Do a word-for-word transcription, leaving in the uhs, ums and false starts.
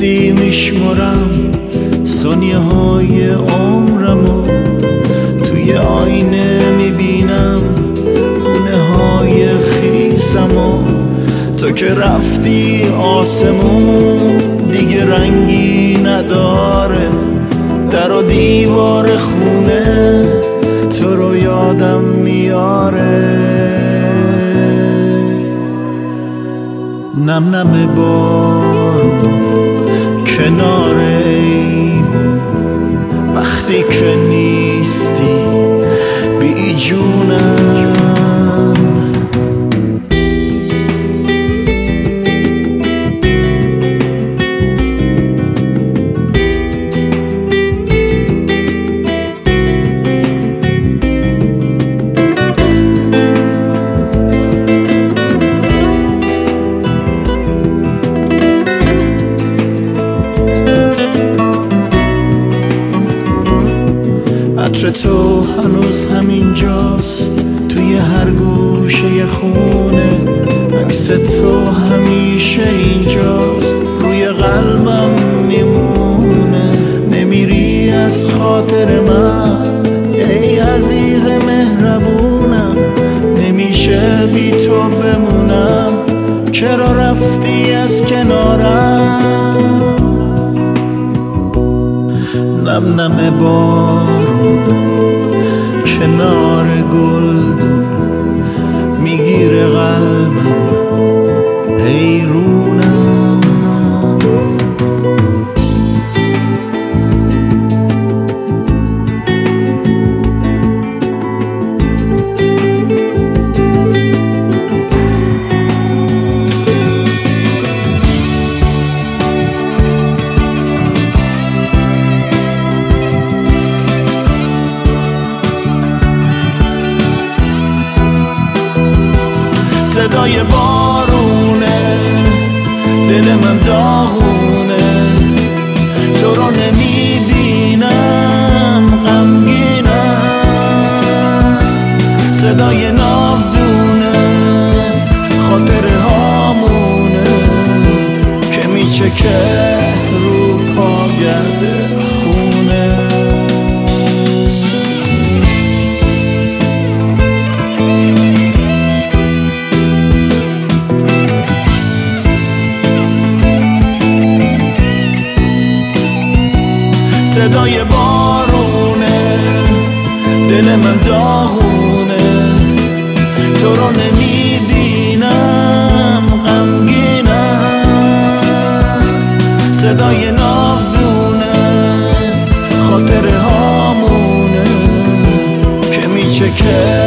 گفتی میشمرم ثانیه های عمرمو، توی آینه میبینم خونه های خیسمو. تو که رفتی آسمون دیگه رنگی نداره، در و دیوار خونه تو رو یادم میاره. نم نم بارون کنار ایوون، وقتی که نیستی بی جونم. عطر تو هنوز همینجاست توی هر گوشه خونه، عکس تو همیشه اینجاست روی قلبم میمونه. نمیری از خاطر من ای عزیز مهربونم، نمیشه بی تو بمونم، چرا رفتی از کنارم. نم نم بارون کنار گلدون میگیره قلبم حیرونم. صدای بارونه دل من داغونه، تو رو نمیبینم غمگینم. صدای ناودونه خاطر هامونه که میچکه رو پاگرد خونه. صدای بارونه دل من داغونه، تو رو نمیبینم غمگینم. صدای ناودونه خاطر هامونه که میچکه